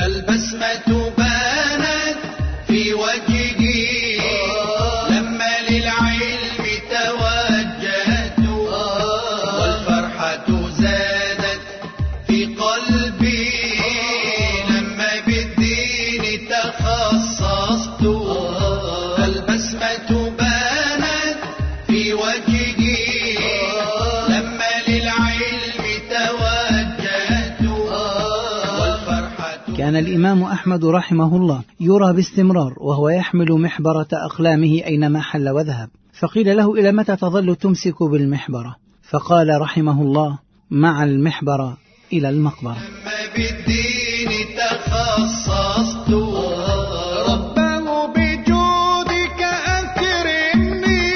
البسمة بانت في وجهه لما للعلم توجهت، والفرحة زادت في قلبي لما بالدين تخصصت. البسمة بانت في وجهه لما للعلم توجهت، والفرحة. كان الإمام أحمد رحمه الله يرى باستمرار وهو يحمل محبرة أقلامه أينما حل وذهب، فقيل له: إلى متى تظل تمسك بالمحبرة؟ فقال رحمه الله: مع المحبرة إلى المقبرة. لما بالدين تخصصت، رباه بجودك أكرمني،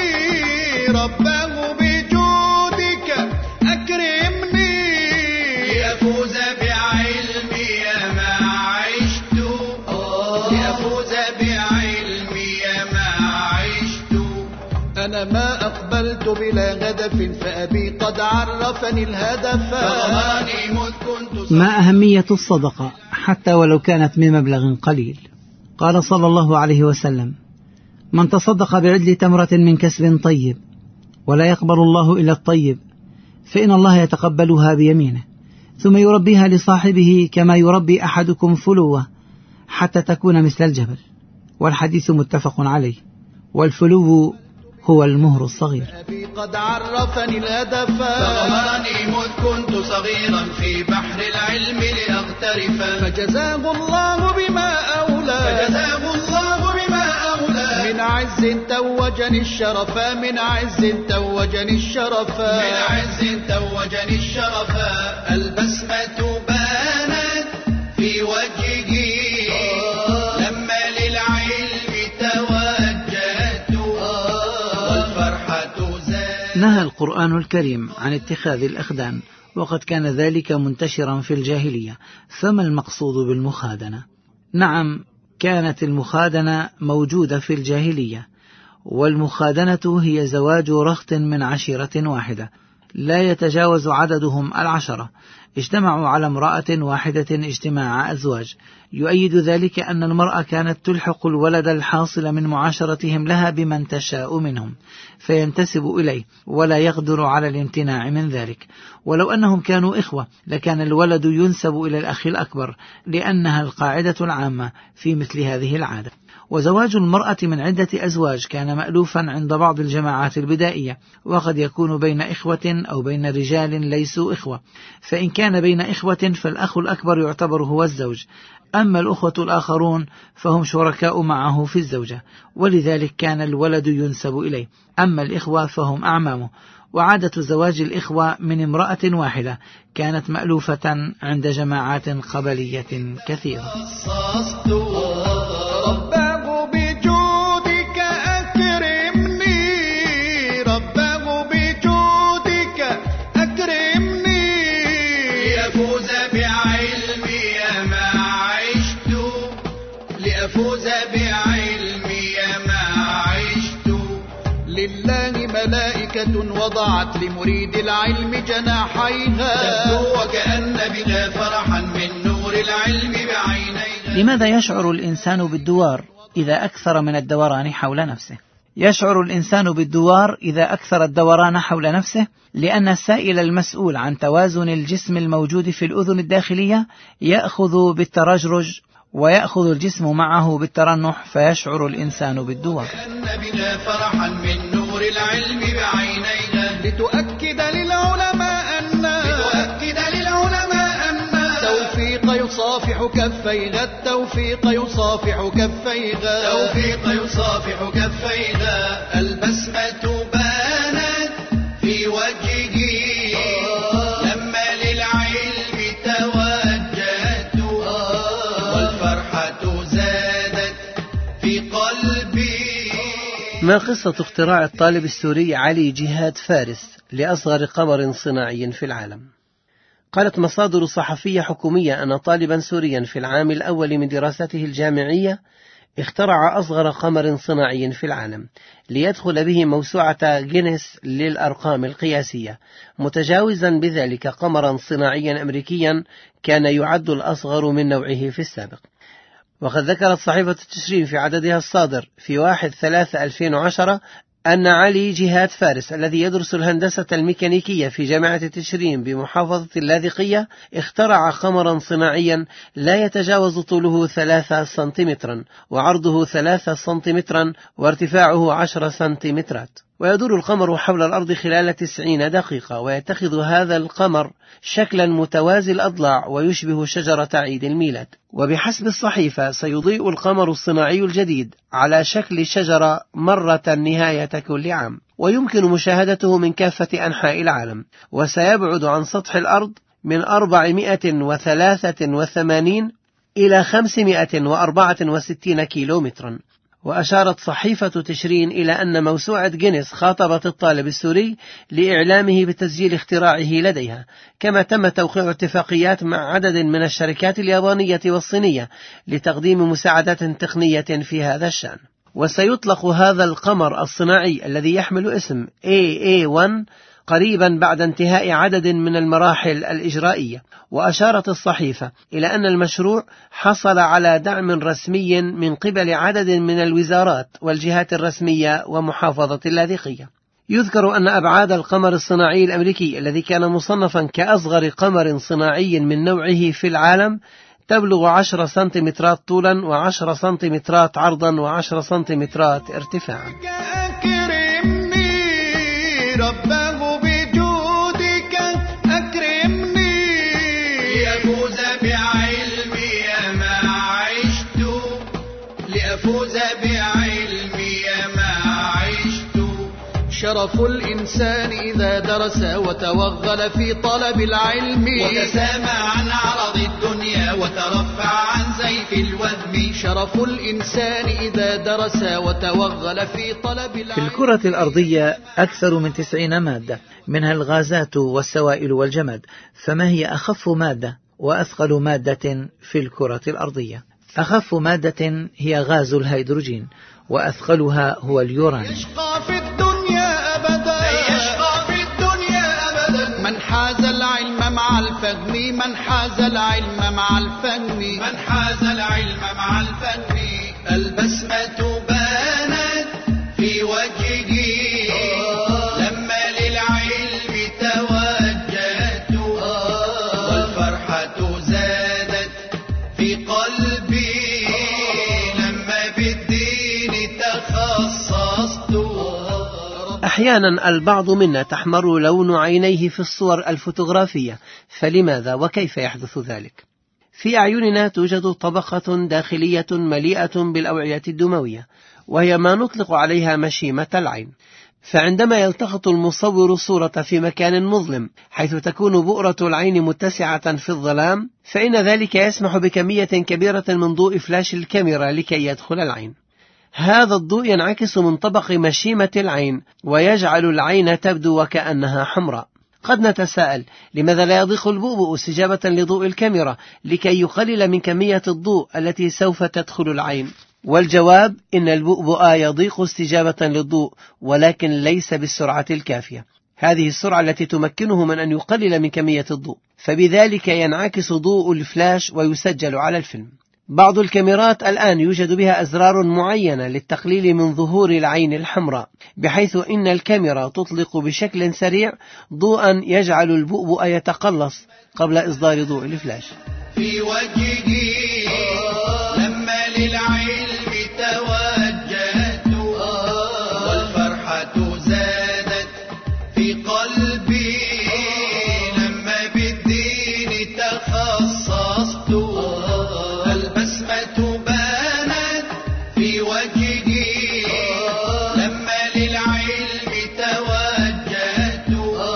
رباه بجودك أكرمني، لأفوز بعلمي ما عشت، لأفوز بعلمي ما عشت. أنا ما أقبلت بلا هدف، فأبي قد عرفني الهدف، فغراني مذ كنت. ما أهمية الصدقة حتى ولو كانت من مبلغ قليل؟ قال صلى الله عليه وسلم: من تصدق بعدل تمرة من كسب طيب ولا يقبل الله إلا الطيب، فإن الله يتقبلها بيمينه ثم يربيها لصاحبه كما يربي أحدكم فلوة حتى تكون مثل الجبل. والحديث متفق عليه. والفلو هو المهر الصغير. أبي قد عرفني الهدف، فغراني مذ كنت صغيرا في بحر العلم لأغترف، فجزاه الله بما أولى، فجزاه الله بما أولى، من عز توجني الشرف، من عز توجني الشرف، من عز توجني الشرف. البسمة بانت في وجهه لما للعلم توجهت، والفرحة زادت. نهى القرآن الكريم عن اتخاذ الأخدان، وقد كان ذلك منتشرا في الجاهلية. فما المقصود بالمخادنة؟ نعم، كانت المخادنة موجودة في الجاهلية، والمخادنة هي زواج رهط من عشيرة واحدة لا يتجاوز عددهم 10، اجتمعوا على امرأة واحدة اجتماع أزواج. يؤيد ذلك أن المرأة كانت تلحق الولد الحاصل من معاشرتهم لها بمن تشاء منهم فينتسب إليه، ولا يقدر على الامتناع من ذلك. ولو أنهم كانوا إخوة لكان الولد ينسب إلى الأخ الأكبر، لأنها القاعدة العامة في مثل هذه العادة. وزواج المرأة من عدة أزواج كان مألوفا عند بعض الجماعات البدائية، وقد يكون بين إخوة أو بين رجال ليسوا إخوة، فإن كان بين إخوة فالأخ الأكبر يعتبر هو الزوج، أما الأخوة الآخرون فهم شركاء معه في الزوجة، ولذلك كان الولد ينسب إليه، أما الإخوة فهم أعمامه. وعادة زواج الإخوة من امرأة واحدة كانت مألوفة عند جماعات قبلية كثيرة. رباه بجودك أكرمني، رباه بجودك أكرمني، لأفوز بعلمي ما عشت، لأفوز بعلمي ما عشت. لله ملائكة وضعت لمريد العلم جناحيها، تبدو وكأن بها فرحا من نور العلم بعينيها. لماذا يشعر الإنسان بالدوار إذا أكثر من الدوران حول نفسه؟ يشعر الإنسان بالدوار إذا أكثر الدوران حول نفسه لأن السائل المسؤول عن توازن الجسم الموجود في الأذن الداخلية يأخذ بالترجرج، ويأخذ الجسم معه بالترنح، فيشعر الإنسان بالدوار. كأن بها فرحا من نور العلم بعينيها، لتؤكد للعلماء أن التوفيق يصافح كفيها، التوفيق يصافح كفيها، التوفيق يصافح كفيها. البسمة بانت في وجهه لما للعلم توجهت، والفرحة زادت في قلبي. ما قصة اختراع الطالب السوري علي جهاد فارس لأصغر قمر صناعي في العالم؟ قالت مصادر صحفية حكومية أن طالبا سوريا في العام الأول من دراسته الجامعية اخترع أصغر قمر صناعي في العالم ليدخل به موسوعة جينيس للأرقام القياسية، متجاوزا بذلك قمرا صناعيا أمريكيا كان يعد الأصغر من نوعه في السابق. وقد ذكرت صحيفة التشرين في عددها الصادر في 1/3/2010 أن علي جهاد فارس الذي يدرس الهندسة الميكانيكية في جامعة تشرين بمحافظة اللاذقية اخترع قمرا صناعيا لا يتجاوز طوله 3 سنتيمترا وعرضه 3 سنتيمترا وارتفاعه 10 سنتيمترات، ويدور القمر حول الأرض خلال 90 دقيقة، ويتخذ هذا القمر شكلا متوازي الأضلاع ويشبه شجرة عيد الميلاد. وبحسب الصحيفة سيضيء القمر الصناعي الجديد على شكل شجرة مرة نهاية كل عام، ويمكن مشاهدته من كافة أنحاء العالم، وسيبعد عن سطح الأرض من 483 إلى 564 كيلومترا. وأشارت صحيفة تشرين إلى أن موسوعة جينيس خاطبت الطالب السوري لإعلامه بتسجيل اختراعه لديها، كما تم توقيع اتفاقيات مع عدد من الشركات اليابانية والصينية لتقديم مساعدات تقنية في هذا الشأن. وسيطلق هذا القمر الصناعي الذي يحمل اسم AA1 قريبا بعد انتهاء عدد من المراحل الإجرائية. وأشارت الصحيفة إلى أن المشروع حصل على دعم رسمي من قبل عدد من الوزارات والجهات الرسمية ومحافظة اللاذقية. يذكر أن أبعاد القمر الصناعي الأمريكي الذي كان مصنفا كأصغر قمر صناعي من نوعه في العالم تبلغ 10 سنتيمترات طولا و10 سنتيمترات عرضا و10 سنتيمترات ارتفاعا. ربه بجودك أكرمني لأفوز بعلمي ما عشت، لأفوز بعلمي ما عشت. شرف الإنسان إذا درس وتوغل في طلب العلم، وتسامى عن عرض الدنيا وترفع عن زيف الوهم. شرف الإنسان إذا درس وتوغل في طلب العلم. في الكرة الأرضية أكثر من 90 مادة، منها الغازات والسوائل والجماد، فما هي أخف مادة وأثقل مادة في الكرة الأرضية؟ أخف مادة هي غاز الهيدروجين، وأثقلها هو اليورانيوم. يشقى في الدنيا أبدا، يشقى في الدنيا أبدا من حاز العلم مع الفهم، من حاز العلم مع الفهم، من حاز العلم مع الفهم. البسمة بانت في وجهه لما للعلم توجهت، والفرحة زادت في قلبي لما بالدين تخصصت. أحيانا البعض منا تحمر لون عينيه في الصور الفوتوغرافية، فلماذا وكيف يحدث ذلك؟ في أعيننا توجد طبقة داخلية مليئة بالأوعية الدموية، وهي ما نطلق عليها مشيمة العين. فعندما يلتقط المصور الصورة في مكان مظلم حيث تكون بؤرة العين متسعة في الظلام، فإن ذلك يسمح بكمية كبيرة من ضوء فلاش الكاميرا لكي يدخل العين. هذا الضوء ينعكس من طبق مشيمة العين ويجعل العين تبدو وكأنها حمراء. قد نتساءل لماذا لا يضيق البؤبؤ استجابة لضوء الكاميرا لكي يقلل من كمية الضوء التي سوف تدخل العين؟ والجواب إن البؤبؤ يضيق استجابة للضوء، ولكن ليس بالسرعة الكافية. هذه السرعة التي تمكنه من أن يقلل من كمية الضوء، فبذلك ينعكس ضوء الفلاش ويسجل على الفيلم. بعض الكاميرات الآن يوجد بها أزرار معينة للتقليل من ظهور العين الحمراء، بحيث إن الكاميرا تطلق بشكل سريع ضوءا يجعل البؤبؤ يتقلص قبل إصدار ضوء الفلاش. في وجهي لما للعلم توجهت، والفرحة زادت في قلبي لما بالدين تخصصت. البسمة بانت في وجهي لما للعلم توجهت،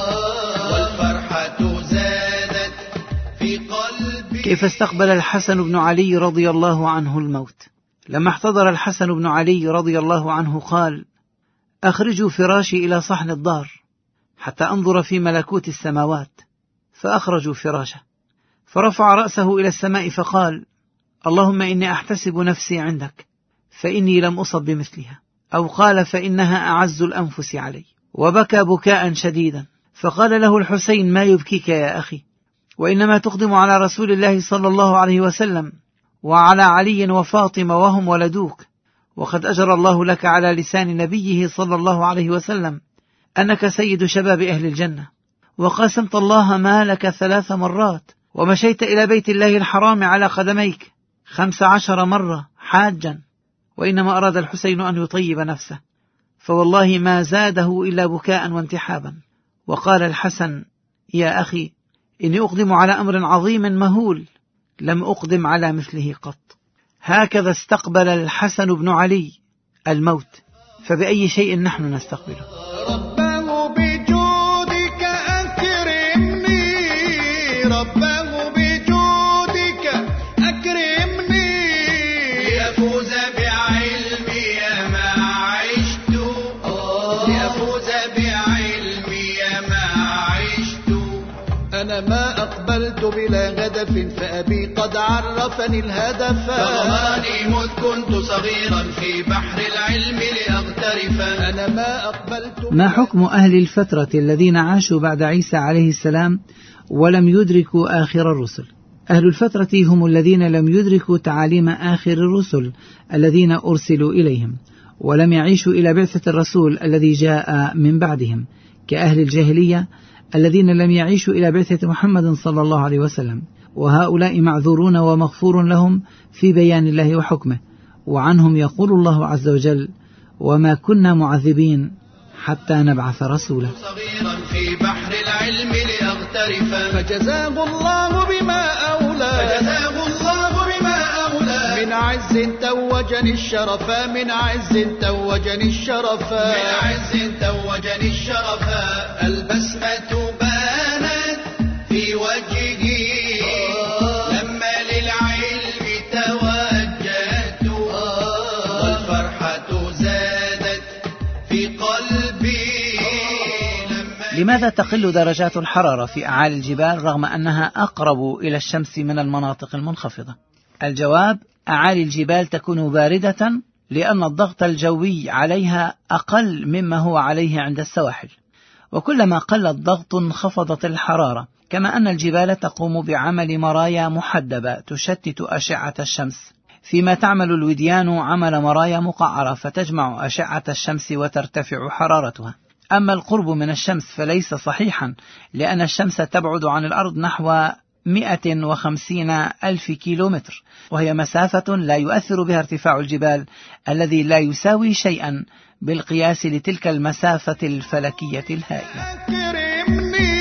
والفرحة زادت في قلبي. كيف استقبل الحسن بن علي رضي الله عنه الموت؟ لما احتضر الحسن بن علي رضي الله عنه قال: أخرجوا فراشي إلى صحن الدار حتى أنظر في ملكوت السماوات. فأخرجوا فراشه، فرفع رأسه إلى السماء فقال: اللهم إني أحتسب نفسي عندك، فإني لم أصب بمثلها، أو قال فإنها أعز الأنفس علي، وبكى بكاء شديدا. فقال له الحسين: ما يبكيك يا أخي؟ وإنما تقدم على رسول الله صلى الله عليه وسلم وعلى علي وفاطمة وهم ولدوك، وقد أجر الله لك على لسان نبيه صلى الله عليه وسلم أنك سيد شباب أهل الجنة، وقاسمت الله مالك 3 مرات، ومشيت إلى بيت الله الحرام على قدميك 15 مرة حاجا. وإنما أراد الحسين أن يطيب نفسه، فوالله ما زاده إلا بكاء وانتحابا. وقال الحسن: يا أخي، إني أقدم على أمر عظيم مهول لم أقدم على مثله قط. هكذا استقبل الحسن بن علي الموت، فبأي شيء نحن نستقبله؟ رباه بجودك أكرمني، رباه بجودك أكرمني، لأفوز بعلمي ما عشت، لأفوز بعلمي ما عشت. أنا ما أقبلت بلا هدف، فأبي قد عرفني الهدف، فغمرني مذ كنت صغيرا في بحر العلم لأغترف. أنا ما أقبلت. ما حكم أهل الفترة الذين عاشوا بعد عيسى عليه السلام ولم يدركوا آخر الرسل؟ أهل الفترة هم الذين لم يدركوا تعاليم آخر الرسل الذين أرسلوا إليهم، ولم يعيشوا إلى بعثة الرسول الذي جاء من بعدهم، كأهل الجاهلية الذين لم يعيشوا إلى بعثة محمد صلى الله عليه وسلم. وهؤلاء معذورون ومغفور لهم في بيان الله وحكمه، وعنهم يقول الله عز وجل: وما كنا معذبين حتى نبعث رسولا. صغيرا في بحر العلم لأغترف، فجزاه الله بما أولى، فجزاه الله بما أولى، من عز توجني الشرف، من عز توجني الشرف، من عز توجني الشرف. البسمة بانت في وجهي لما للعلم توجهت، والفرحة زادت في قلبي. لماذا تقل درجات الحرارة في أعالي الجبال رغم أنها أقرب إلى الشمس من المناطق المنخفضة؟ الجواب: أعالي الجبال تكون باردة لأن الضغط الجوي عليها أقل مما هو عليه عند السواحل، وكلما قل الضغط انخفضت الحرارة. كما أن الجبال تقوم بعمل مرايا محدبة تشتت أشعة الشمس، فيما تعمل الوديان عمل مرايا مقعرة فتجمع أشعة الشمس وترتفع حرارتها. أما القرب من الشمس فليس صحيحا، لأن الشمس تبعد عن الأرض نحو 150,000 كيلومتر، وهي مسافة لا يؤثر بها ارتفاع الجبال الذي لا يساوي شيئا بالقياس لتلك المسافة الفلكية الهائلة. أكرمني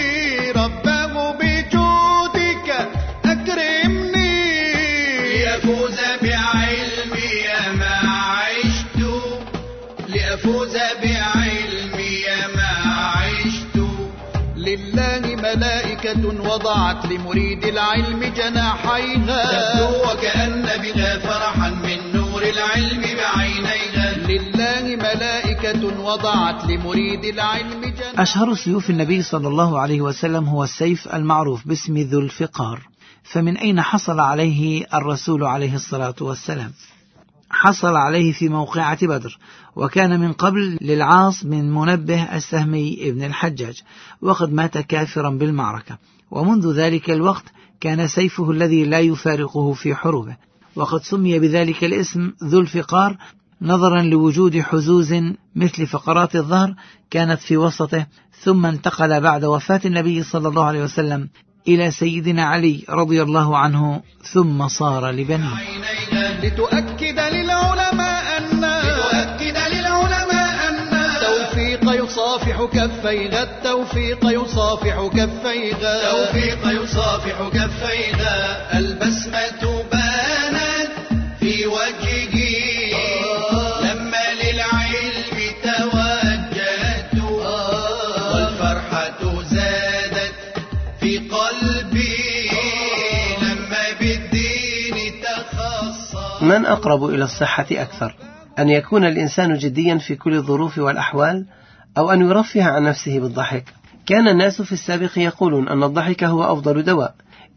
رباه بجودك أكرمني، لأفوز بعلمي ما عشت، لأفوز بعلمي ما عشت. لله ملائكة وضعت لمريد العلم جناحيها، تبدو وكأن بها فرحا من نور العلم بعينيها. لله ملائكة وضعت لمريد العلم جناحيها. أشهر سيوف النبي صلى الله عليه وسلم هو السيف المعروف باسم ذو الفقار، فمن أين حصل عليه الرسول عليه الصلاة والسلام؟ حصل عليه في موقعة بدر، وكان من قبل للعاص بن منبه السهمي ابن الحجاج، وقد مات كافرا بالمعركة، ومنذ ذلك الوقت كان سيفه الذي لا يفارقه في حروبه، وقد سمي بذلك الاسم ذو الفقار نظرا لوجود حزوز مثل فقرات الظهر كانت في وسطه، ثم انتقل بعد وفاة النبي صلى الله عليه وسلم إلى سيدنا علي رضي الله عنه، ثم صار لبنيه. لتؤكد للعلماء أن التوفيق يصافح كفيها، التوفيق يصافح كفيها، التوفيق يصافح كفيها. البسمة بانت في وجهي لما للعلم توجهت، والفرحة زادت في قلبي لما بالدين تخصص. من أقرب إلى الصحة أكثر، أن يكون الإنسان جديا في كل الظروف والأحوال، أو أن يرفه عن نفسه بالضحك؟ كان الناس في السابق يقولون أن الضحك هو أفضل دواء،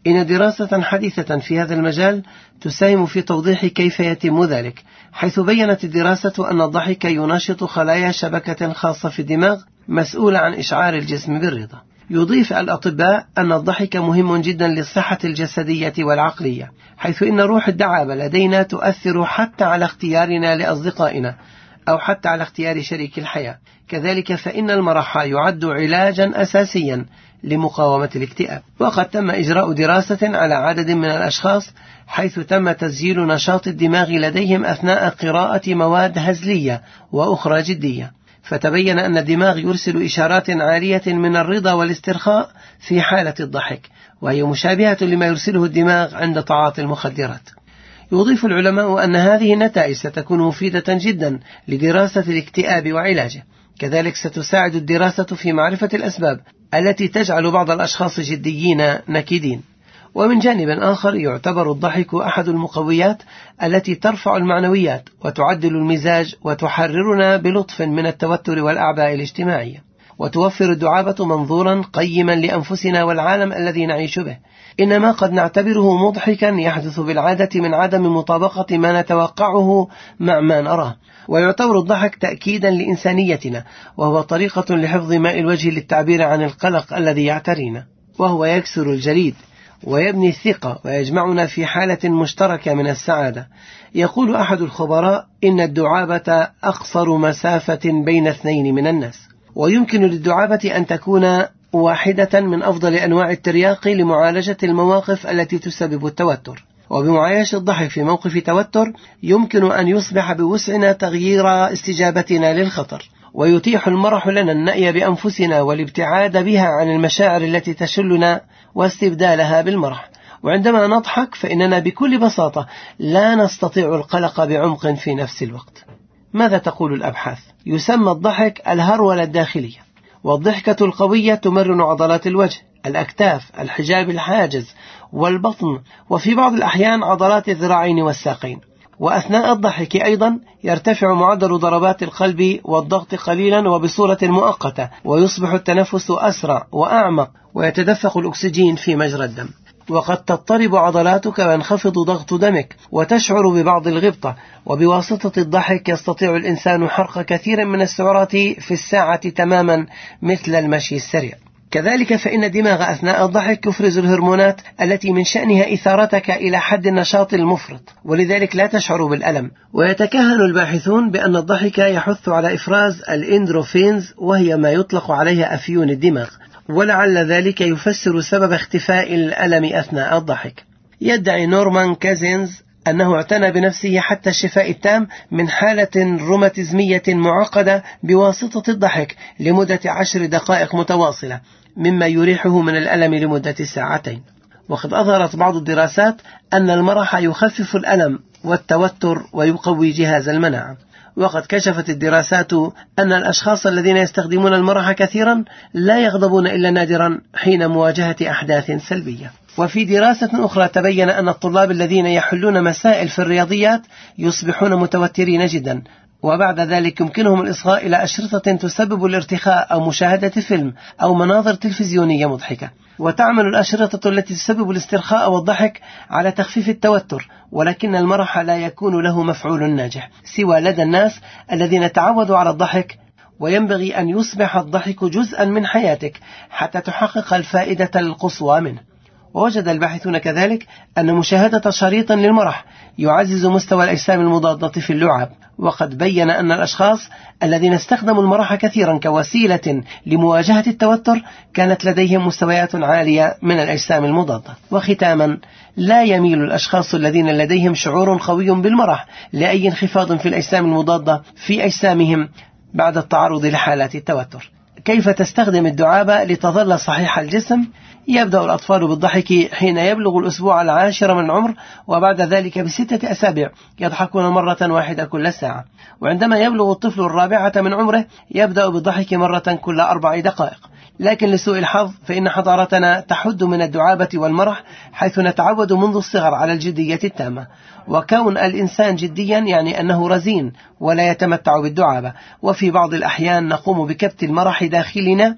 إن دراسة حديثة في هذا المجال تساهم في توضيح كيف يتم ذلك، حيث بيّنت الدراسة أن الضحك ينشط خلايا شبكة خاصة في الدماغ مسؤولة عن إشعار الجسم بالرضا. يضيف الأطباء أن الضحك مهم جدا للصحة الجسدية والعقلية، حيث إن روح الدعابة لدينا تؤثر حتى على اختيارنا لأصدقائنا أو حتى على اختيار شريك الحياة. كذلك فإن المرح يعد علاجا أساسيا لمقاومة الاكتئاب. وقد تم إجراء دراسة على عدد من الأشخاص حيث تم تسجيل نشاط الدماغ لديهم أثناء قراءة مواد هزلية وأخرى جدية، فتبين أن الدماغ يرسل إشارات عالية من الرضا والاسترخاء في حالة الضحك، وهي مشابهة لما يرسله الدماغ عند تعاطي المخدرات. يضيف العلماء أن هذه النتائج ستكون مفيدة جدا لدراسة الاكتئاب وعلاجه. كذلك ستساعد الدراسة في معرفة الأسباب التي تجعل بعض الأشخاص جديين نكدين. ومن جانب آخر يعتبر الضحك أحد المقويات التي ترفع المعنويات وتعدل المزاج وتحررنا بلطف من التوتر والأعباء الاجتماعية، وتوفر الدعابة منظورا قيما لأنفسنا والعالم الذي نعيش به. إنما قد نعتبره مضحكا يحدث بالعادة من عدم مطابقة ما نتوقعه مع ما نراه، ويعتبر الضحك تأكيدا لإنسانيتنا، وهو طريقة لحفظ ماء الوجه للتعبير عن القلق الذي يعترينا، وهو يكسر الجليد ويبني الثقة ويجمعنا في حالة مشتركة من السعادة. يقول أحد الخبراء إن الدعابة أقصر مسافة بين اثنين من الناس، ويمكن للدعابة أن تكون واحدة من أفضل أنواع الترياق لمعالجة المواقف التي تسبب التوتر. وبمعايشة الضحك في موقف توتر يمكن أن يصبح بوسعنا تغيير استجابتنا للخطر، ويتيح المرح لنا النأي بأنفسنا والابتعاد بها عن المشاعر التي تشلنا واستبدالها بالمرح. وعندما نضحك فإننا بكل بساطة لا نستطيع القلق بعمق في نفس الوقت. ماذا تقول الأبحاث؟ يسمى الضحك الهرولة الداخلية، والضحكة القوية تمرن عضلات الوجه، الأكتاف، الحجاب الحاجز والبطن، وفي بعض الأحيان عضلات الذراعين والساقين. وأثناء الضحك أيضا يرتفع معدل ضربات القلب والضغط قليلا وبصورة مؤقتة، ويصبح التنفس أسرع وأعمق، ويتدفق الأكسجين في مجرى الدم. وقد تضطرب عضلاتك وينخفض ضغط دمك وتشعر ببعض الغبطة، وبواسطة الضحك يستطيع الإنسان حرق كثيرا من السعرات في الساعة تماما مثل المشي السريع. كذلك فإن الدماغ أثناء الضحك يفرز الهرمونات التي من شأنها إثارتك إلى حد النشاط المفرط، ولذلك لا تشعر بالألم. ويتكهن الباحثون بأن الضحك يحث على إفراز الإندروفينز، وهي ما يطلق عليها أفيون الدماغ، ولعل ذلك يفسر سبب اختفاء الألم أثناء الضحك. يدعي نورمان كازينز أنه اعتنى بنفسه حتى الشفاء التام من حالة روماتيزمية معقدة بواسطة الضحك لمدة 10 دقائق متواصلة، مما يريحه من الألم لمدة 2 ساعات. وقد أظهرت بعض الدراسات أن المرح يخفف الألم والتوتر ويقوي جهاز المناعة. وقد كشفت الدراسات أن الأشخاص الذين يستخدمون المرح كثيرا لا يغضبون إلا نادرا حين مواجهة أحداث سلبية. وفي دراسة أخرى تبين أن الطلاب الذين يحلون مسائل في الرياضيات يصبحون متوترين جدا، وبعد ذلك يمكنهم الإصغاء إلى أشرطة تسبب الارتخاء أو مشاهدة فيلم أو مناظر تلفزيونية مضحكة. وتعمل الأشرطة التي تسبب الاسترخاء والضحك على تخفيف التوتر، ولكن المرح لا يكون له مفعول ناجح سوى لدى الناس الذين تعودوا على الضحك. وينبغي أن يصبح الضحك جزءا من حياتك حتى تحقق الفائدة القصوى منه. ووجد الباحثون كذلك أن مشاهدة شريط للمرح يعزز مستوى الأجسام المضادة في اللعاب. وقد بين أن الأشخاص الذين استخدموا المرح كثيرا كوسيلة لمواجهة التوتر كانت لديهم مستويات عالية من الأجسام المضادة. وختاما، لا يميل الأشخاص الذين لديهم شعور قوي بالمرح لأي انخفاض في الأجسام المضادة في أجسامهم بعد التعرض لحالات التوتر. كيف تستخدم الدعابة لتظل صحيح الجسم؟ يبدأ الأطفال بالضحك حين يبلغ الأسبوع 10 من العمر، وبعد ذلك ب6 أسابيع يضحكون مرة واحدة كل ساعة. وعندما يبلغ الطفل 4 من عمره يبدأ بالضحك مرة كل 4 دقائق. لكن لسوء الحظ فإن حضارتنا تحد من الدعابة والمرح، حيث نتعود منذ الصغر على الجدية التامة، وكون الإنسان جديا يعني أنه رزين ولا يتمتع بالدعابة. وفي بعض الأحيان نقوم بكبت المرح داخلنا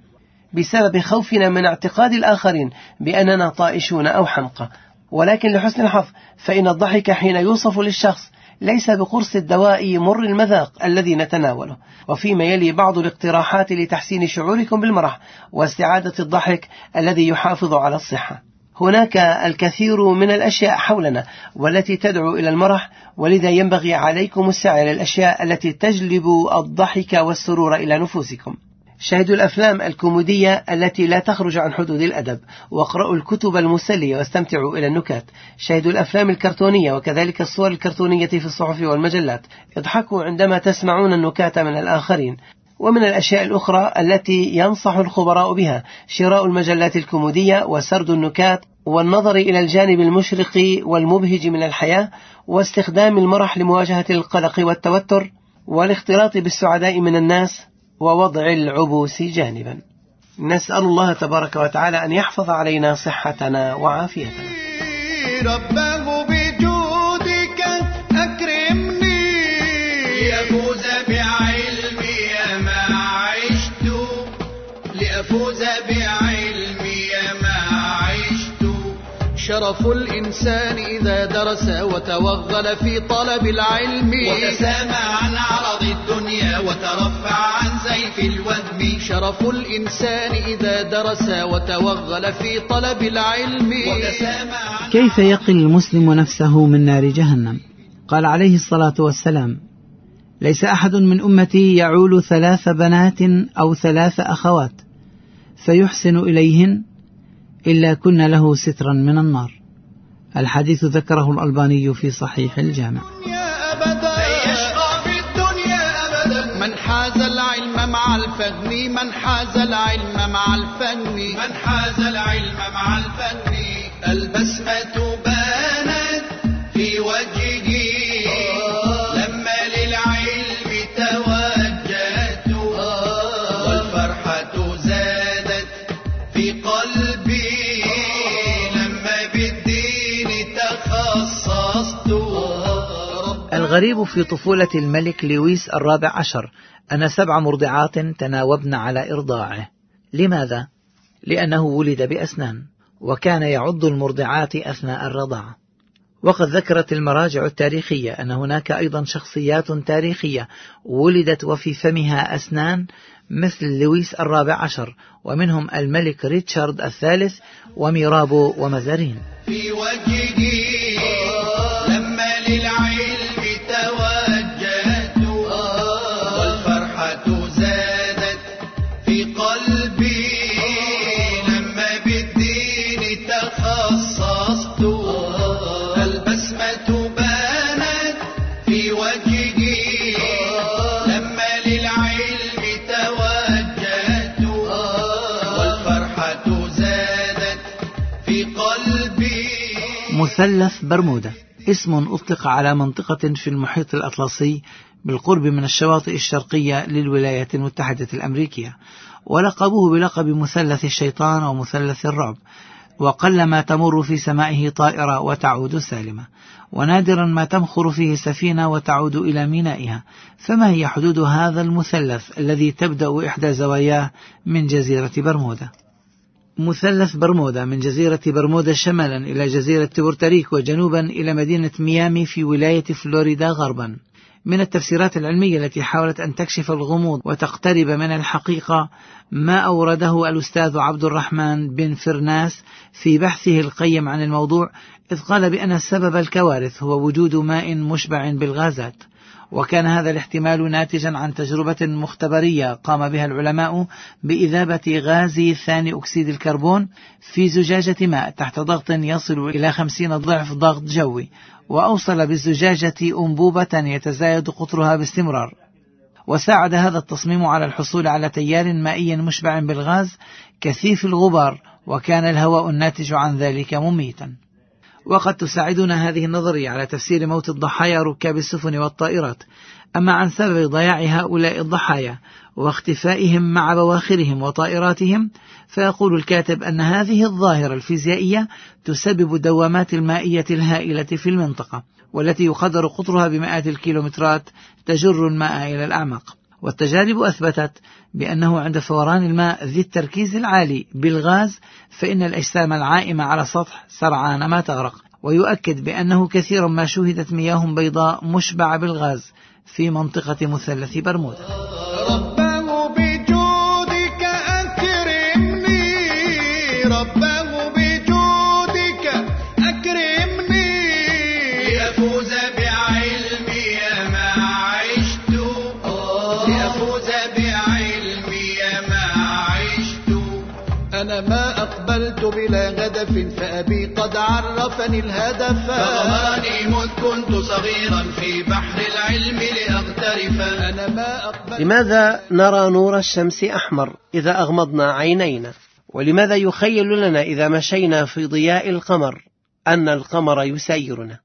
بسبب خوفنا من اعتقاد الآخرين بأننا طائشون أو حمقى. ولكن لحسن الحظ فإن الضحك حين يوصف للشخص ليس بقرص الدواء مر المذاق الذي نتناوله. وفيما يلي بعض الاقتراحات لتحسين شعوركم بالمرح واستعادة الضحك الذي يحافظ على الصحة. هناك الكثير من الأشياء حولنا والتي تدعو إلى المرح، ولذا ينبغي عليكم السعي للأشياء التي تجلب الضحك والسرور إلى نفوسكم. شاهدوا الأفلام الكوميدية التي لا تخرج عن حدود الأدب، واقرأوا الكتب المسلية واستمتعوا إلى النكات. شاهدوا الأفلام الكرتونية وكذلك الصور الكرتونية في الصحف والمجلات. اضحكوا عندما تسمعون النكات من الآخرين. ومن الأشياء الأخرى التي ينصح الخبراء بها شراء المجلات الكوميدية وسرد النكات والنظر إلى الجانب المشرق والمبهج من الحياة، واستخدام المرح لمواجهة القلق والتوتر، والاختلاط بالسعداء من الناس، ووضع العبوس جانبا. نسأل الله تبارك وتعالى أن يحفظ علينا صحتنا وعافيتنا. رباه بجودك أكرمني لأفوز بعلمي ما عشت، لأفوز بعلمي ما عشت. شرف الإنسان إذا درس وتوغل في طلب العلم، وتسامى عن عرض الدنيا وترفع عن زيف الوهم. شرف الإنسان إذا درس وتوغل في طلب العلم، وتسامى عن كيف يقي المسلم نفسه من نار جهنم؟ قال عليه الصلاة والسلام: ليس أحد من أمتي يعول 3 بنات أو 3 أخوات فيحسن إليهن إلا كن له سترا من النار. الحديث ذكره الألباني في صحيح الجامع. من حاز العلم مع الفهم، من حاز العلم مع الفهم، من حاز العلم مع الفهم. البسمة بانت في وجهه لما للعلم توجهت، والفرحة زادت في قلبي لما بالدين تخصصت. الغريب في طفولة الملك لويس الرابع عشر أن 7 مرضعات تناوبن على إرضاعه. لماذا؟ لأنه ولد بأسنان، وكان يعض المرضعات أثناء الرضاعة. وقد ذكرت المراجع التاريخية أن هناك أيضا شخصيات تاريخية ولدت وفي فمها أسنان مثل لويس الرابع عشر، ومنهم الملك ريتشارد الثالث وميرابو ومزارين. في وجهه لما للعلم توجهت، والفرحة زادت في قلبي لما بالدين تخصصت. البسمة بانت في وجهه لما للعلم توجهت، والفرحة زادت في قلبي. مثلث برمودا اسم أطلق على منطقة في المحيط الأطلسي بالقرب من الشواطئ الشرقية للولايات المتحدة الأمريكية، ولقبوه بلقب مثلث الشيطان ومثلث الرعب. وقلما تمر في سمائه طائرة وتعود سالمة، ونادرا ما تمخر فيه سفينة وتعود إلى مينائها. فما هي حدود هذا المثلث الذي تبدأ إحدى زواياه من جزيرة برمودا؟ مثلث برمودا من جزيرة برمودا شمالا إلى جزيرة بورتوريكو وجنوبا إلى مدينة ميامي في ولاية فلوريدا غربا. من التفسيرات العلمية التي حاولت أن تكشف الغموض وتقترب من الحقيقة ما أورده الأستاذ عبد الرحمن بن فرناس في بحثه القيم عن الموضوع، إذ قال بأن سبب الكوارث هو وجود ماء مشبع بالغازات. وكان هذا الاحتمال ناتجا عن تجربة مختبرية قام بها العلماء بإذابة غاز ثاني أكسيد الكربون في زجاجة ماء تحت ضغط يصل إلى 50 ضعف ضغط جوي، وأوصل بالزجاجة أنبوبة يتزايد قطرها باستمرار. وساعد هذا التصميم على الحصول على تيار مائي مشبع بالغاز كثيف الغبار، وكان الهواء الناتج عن ذلك مميتا. وقد تساعدنا هذه النظرية على تفسير موت الضحايا ركاب السفن والطائرات. أما عن سبب ضياع هؤلاء الضحايا واختفائهم مع بواخرهم وطائراتهم، فيقول الكاتب أن هذه الظاهرة الفيزيائية تسبب الدوامات المائية الهائلة في المنطقة، والتي يقدر قطرها بمئات الكيلومترات تجر الماء إلى الأعماق. والتجارب أثبتت بأنه عند فوران الماء ذي التركيز العالي بالغاز فإن الأجسام العائمة على سطح سرعان ما تغرق، ويؤكد بأنه كثيرا ما شوهدت مياه بيضاء مشبعة بالغاز في منطقة مثلث برمودا. رباه بجودك أكرمني، رباه بجودك أكرمني، لأفوز بعلمي ما عشت، لأفوز بعلمي ما عشت. أنا ما أقبلت بلا غدف، فأبي قد عرفني الهدف، فغماني مذ كنت صغيرا في بحر العلم لأغترف. أنا ما أقبلت. لماذا نرى نور الشمس أحمر إذا أغمضنا عينينا؟ ولماذا يخيل لنا إذا مشينا في ضياء القمر أن القمر يسيرنا؟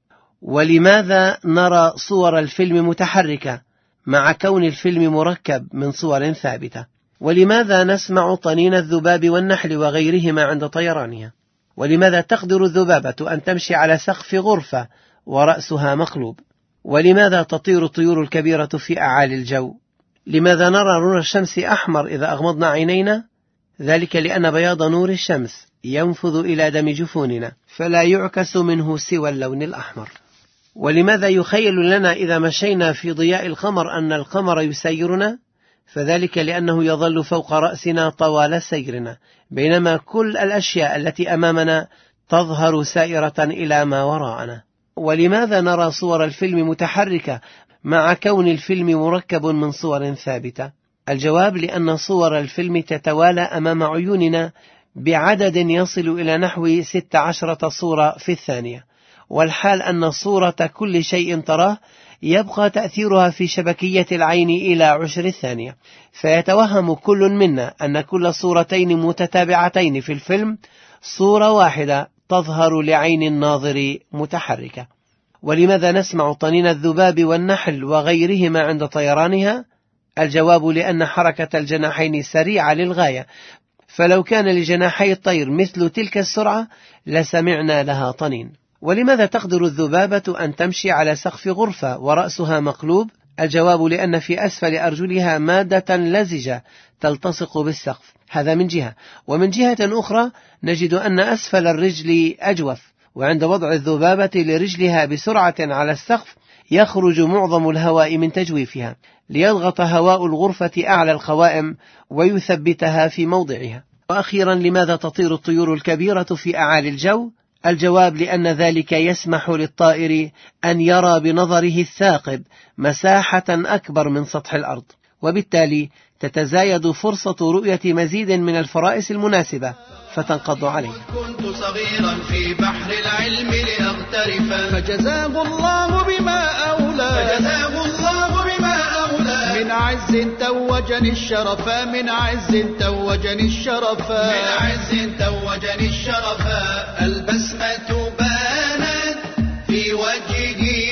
ولماذا نرى صور الفيلم متحركة مع كون الفيلم مركب من صور ثابتة؟ ولماذا نسمع طنين الذباب والنحل وغيرهما عند طيرانها؟ ولماذا تقدر الذبابة أن تمشي على سقف غرفة ورأسها مقلوب؟ ولماذا تطير الطيور الكبيرة في أعالي الجو؟ لماذا نرى نور الشمس أحمر إذا أغمضنا عينينا؟ ذلك لأن بياض نور الشمس ينفذ إلى دم جفوننا فلا يعكس منه سوى اللون الأحمر. ولماذا يخيل لنا إذا مشينا في ضياء القمر أن القمر يسيرنا؟ فذلك لأنه يظل فوق رأسنا طوال سيرنا، بينما كل الأشياء التي أمامنا تظهر سائرة إلى ما وراءنا. ولماذا نرى صور الفيلم متحركة مع كون الفيلم مركب من صور ثابتة؟ الجواب لأن صور الفيلم تتوالى أمام عيوننا بعدد يصل إلى نحو 16 صورة في الثانية، والحال أن صورة كل شيء تراه يبقى تأثيرها في شبكية العين إلى 10 الثانية، فيتوهم كل منا أن كل صورتين متتابعتين في الفيلم صورة واحدة تظهر لعين الناظر متحركة. ولماذا نسمع طنين الذباب والنحل وغيرهما عند طيرانها؟ الجواب لأن حركة الجناحين سريعة للغاية، فلو كان لجناحي الطير مثل تلك السرعة لسمعنا لها طنين. ولماذا تقدر الذبابة أن تمشي على سقف غرفة ورأسها مقلوب؟ الجواب لأن في أسفل أرجلها مادة لزجة تلتصق بالسقف، هذا من جهة. ومن جهة أخرى نجد أن أسفل الرجل أجوف، وعند وضع الذبابة لرجلها بسرعة على السقف يخرج معظم الهواء من تجويفها ليضغط هواء الغرفة أعلى القوائم ويثبتها في موضعها. وأخيرا، لماذا تطير الطيور الكبيرة في أعالي الجو؟ الجواب لأن ذلك يسمح للطائر أن يرى بنظره الثاقب مساحة أكبر من سطح الأرض، وبالتالي تتزايد فرصة رؤية مزيد من الفرائس المناسبة فتنقض عليه. كنت صغيرا في بحر العلم لأغترف، فجزاه الله بما أولى، فجزاه الله بما أولى، من عز توجني الشرفا، من عز توجني الشرفا، من عز توجني الشرفا. البسمة بانت في وجهي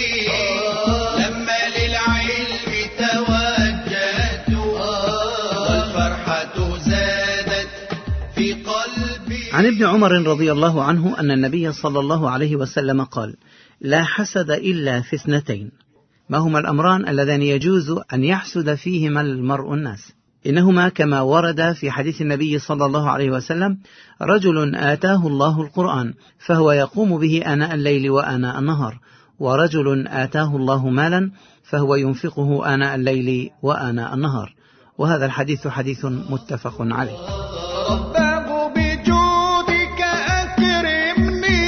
لما للعلم توجهت، والفرحة زادت في قلبي. عن ابن عمر رضي الله عنه أن النبي صلى الله عليه وسلم قال: لا حسد إلا في اثنتين. ما هما الأمران اللذان يجوز أن يحسد فيهما المرء الناس؟ إنهما كما ورد في حديث النبي صلى الله عليه وسلم: رجل آتاه الله القرآن فهو يقوم به آناء الليل وآناء النهار، ورجل آتاه الله مالا فهو ينفقه آناء الليل وآناء النهار. وهذا الحديث حديث متفق عليه. رباه بجودك أكرمني،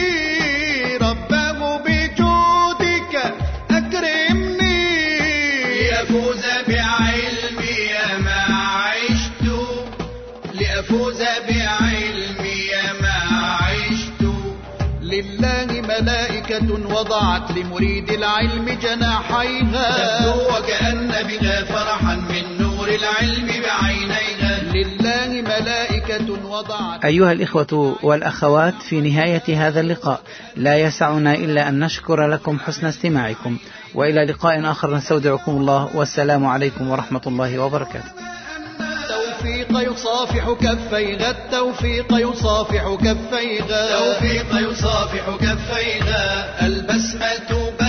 رباه بجودك أكرمني، لأفوز بعلمي ما عشت، لأفوز بعلمي ما عشت. لله ملائكة وضعت لمريد العلم جناحيها، تبدو وكأن بها فرحا من نور العلم بعينيها. لله ملائكة وضعت. أيها الإخوة والأخوات، في نهاية هذا اللقاء لا يسعنا إلا أن نشكر لكم حسن استماعكم، وإلى لقاء آخر نستودعكم الله، والسلام عليكم ورحمة الله وبركاته. التوفيق يصافح كفيها، التوفيق يصافح كفيها، التوفيق يصافح كفيها. البسمة